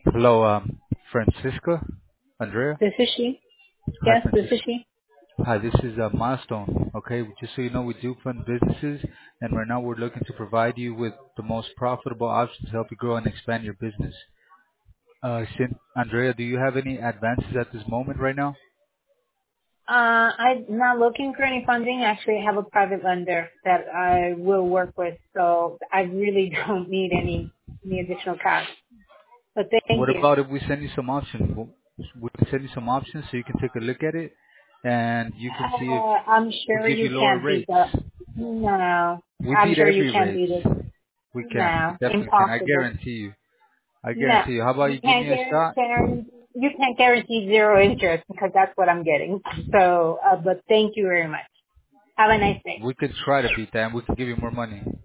Hello, Francisca, Andrea. This is she. Hi, Yes, this is Francisca. she. Hi, this is Milestone. Okay, just so you know, we do fund businesses, and right now we're looking to provide you with the most profitable options to help you grow and expand your business. Andrea, do you have any advances at this moment right now? I'm not looking for any funding. Actually, I have a private lender that I will work with, so I really don't need any additional cash. But thank What you. about if we send you some options? We can send you some options so you can take a look at it, and you can see if I'm we sure give you you lower can't beat rates. that. No, We I'm beat sure you every can't beat rates. it. We can. We No, definitely can. I impossible. guarantee you. I No, guarantee you. How about you you give can't me a shot? you can't guarantee zero interest because that's what I'm getting. So, but thank you very much. Have a nice day. We could try to beat that and we can give you more money.